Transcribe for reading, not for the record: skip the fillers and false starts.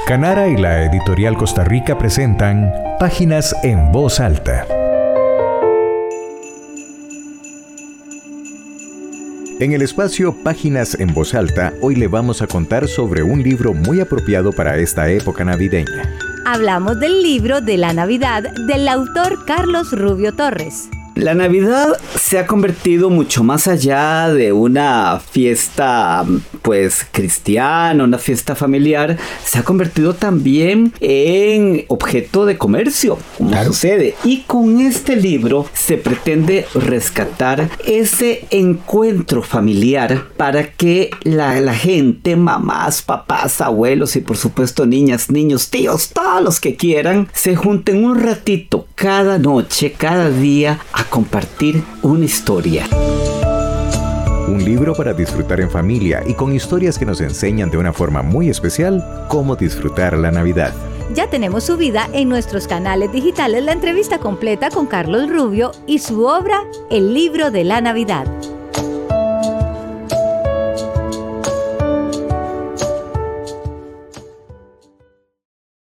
Canara y la Editorial Costa Rica presentan Páginas en Voz Alta. En el espacio Páginas en Voz Alta, hoy le vamos a contar sobre un libro muy apropiado para esta época navideña. Hablamos del libro de la Navidad del autor Carlos Rubio Torres. La Navidad se ha convertido mucho más allá de una fiesta, cristiana, una fiesta familiar. Se ha convertido también en objeto de comercio, como sucede. Y con este libro se pretende rescatar ese encuentro familiar para que la gente, mamás, papás, abuelos y por supuesto niñas, niños, tíos, todos los que quieran, se junten un ratito cada noche, cada día a compartir una historia. Un libro para disfrutar en familia y con historias que nos enseñan de una forma muy especial cómo disfrutar la Navidad. Ya tenemos subida en nuestros canales digitales la entrevista completa con Carlos Rubio y su obra El libro de la Navidad.